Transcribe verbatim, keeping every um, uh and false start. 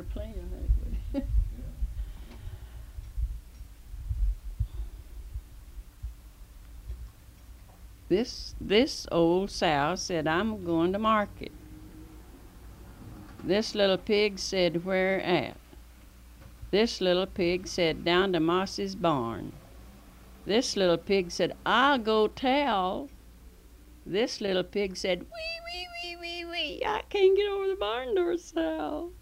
playing that way. This this old sow said, "I'm going to market." This little pig said, "Where at?" This little pig said, "Down to Mossy's barn." This little pig said, "I'll go tell." This little pig said, "Wee, wee, wee, wee, wee, I can't get over the barn door, Sal."